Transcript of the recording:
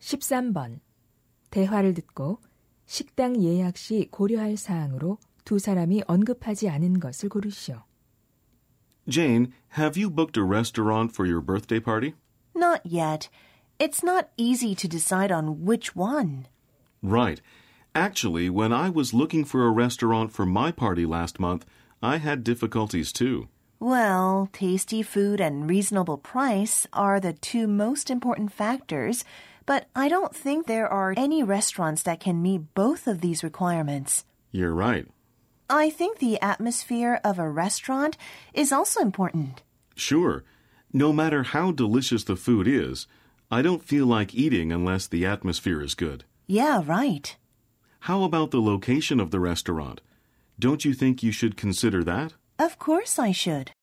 13번. 대화를 듣고 식당 예약 시 고려할 사항으로 두 사람이 언급하지 않은 것을 고르시오. Jane, have you booked a restaurant for your birthday party? Not yet. It's not easy to decide on which one. Right. Actually, when I was looking for a restaurant for my party last month, I had difficulties too. Well, tasty food and reasonable price are the two most important factors, but I don't think there are any restaurants that can meet both of these requirements. You're right. I think the atmosphere of a restaurant is also important. Sure. No matter how delicious the food is, I don't feel like eating unless the atmosphere is good. Yeah, right. How about the location of the restaurant? Don't you think you should consider that? Of course I should.